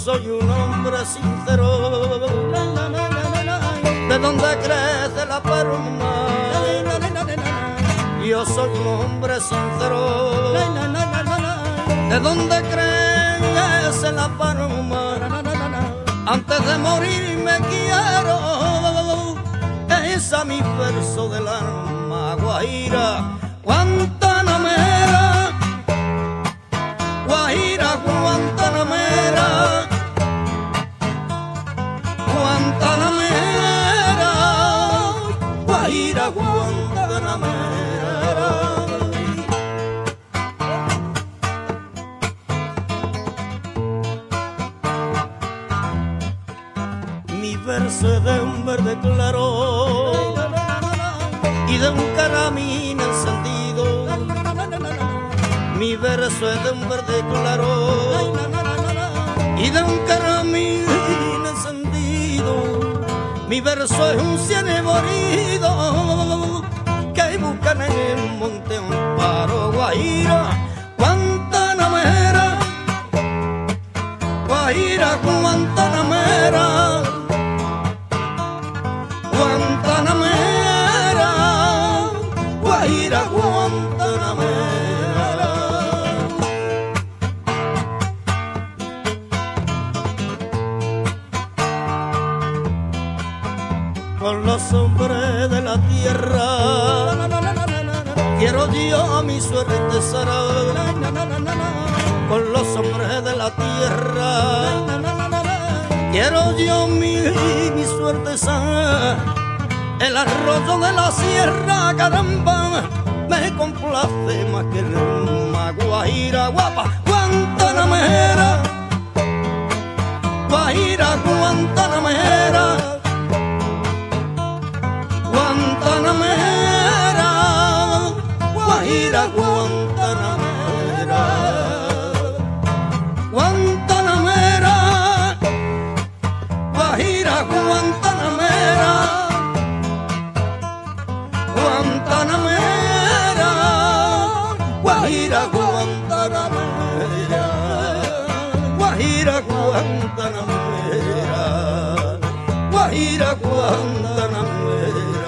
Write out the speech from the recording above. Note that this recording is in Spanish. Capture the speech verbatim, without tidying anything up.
soy un hombre sincero, de donde crece la palma. Yo soy un hombre sincero, de donde crece la palma. Antes de morir me quiero, esa mi verso del alma. Guajira, Guantanamera, Guajira, Guantanamera, Guantanamera, Guajira, Guantanamera. Mi verso es de un verde claro y de un caramín encendido. Mi verso es de un verde claro y de un caramín encendido. Mi verso es un cielo morido que buscan en el monte Amparo. Guajira, Guantanamera, Guajira, Guantanamera, Guantanamera, Guajira, Guantanamera. Con los hombres de la tierra quiero yo mi suerte sarar. Con los hombres de la tierra quiero yo mi, mi suerte sanar. El arroyo de la sierra, caramba, me complace más que el alma. Guajira, guapa, Guantanamera, Guajira, Guantanamera, Guantanamera, Guajira, Guantanamera, Guantanamera, Guajira, Guantanamera, Guantanamera, Guajira, Guantanamera, Guajira, Guantanamera, Guajira, Guantanamera.